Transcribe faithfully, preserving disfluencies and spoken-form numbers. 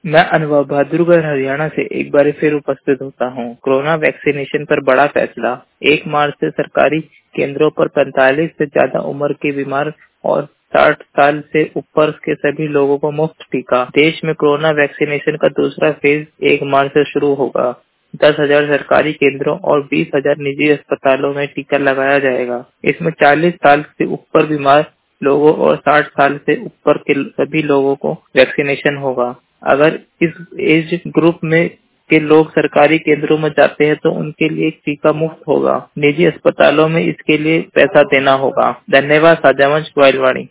मैं अनुभव बहादुरगढ़ हरियाणा से एक बार फिर उपस्थित होता हूँ। कोरोना वैक्सीनेशन पर बड़ा फैसला। एक मार्च से सरकारी केंद्रों पर पैंतालीस से ज्यादा उम्र के बीमार और साठ साल से ऊपर के सभी लोगों को मुफ्त टीका। देश में कोरोना वैक्सीनेशन का दूसरा फेज एक मार्च से शुरू होगा। दस हजार सरकारी केंद्रों और बीस हजार निजी अस्पतालों में टीका लगाया जाएगा। इसमें चालीस साल से ऊपर बीमार लोगों और साठ साल से ऊपर के सभी लोगों को वैक्सीनेशन होगा। अगर इस एज ग्रुप में के लोग सरकारी केंद्रों में जाते हैं तो उनके लिए टीका मुफ्त होगा। निजी अस्पतालों में इसके लिए पैसा देना होगा। धन्यवाद। साझा मंच वाइलवाणी।